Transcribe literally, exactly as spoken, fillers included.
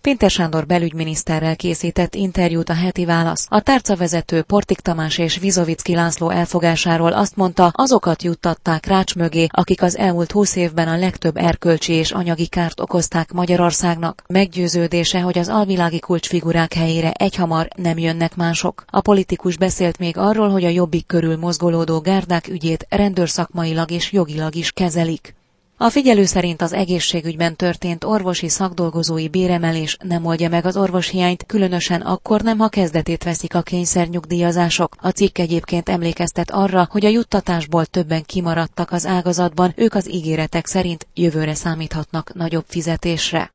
Pintér Sándor belügyminiszterrel készített interjút a Heti Válasz. A tárcavezető Portik Tamás és Vizovicki László elfogásáról azt mondta, azokat juttatták rács mögé, akik az elmúlt húsz évben a legtöbb erkölcsi és anyagi kárt okozták Magyarországnak. Meggyőződése, hogy az alvilági kulcsfigurák helyére egyhamar nem jönnek mások. A politikus beszélt még arról, hogy a Jobbik körül mozgolódó gárdák ügyét rendőrszakmailag és jogilag is kezelik. A figyelő szerint az egészségügyben történt orvosi szakdolgozói béremelés nem oldja meg az orvoshiányt, különösen akkor nem, ha kezdetét veszik a kényszernyugdíjazások. A cikk egyébként emlékeztet arra, hogy a juttatásból többen kimaradtak az ágazatban, ők az ígéretek szerint jövőre számíthatnak nagyobb fizetésre.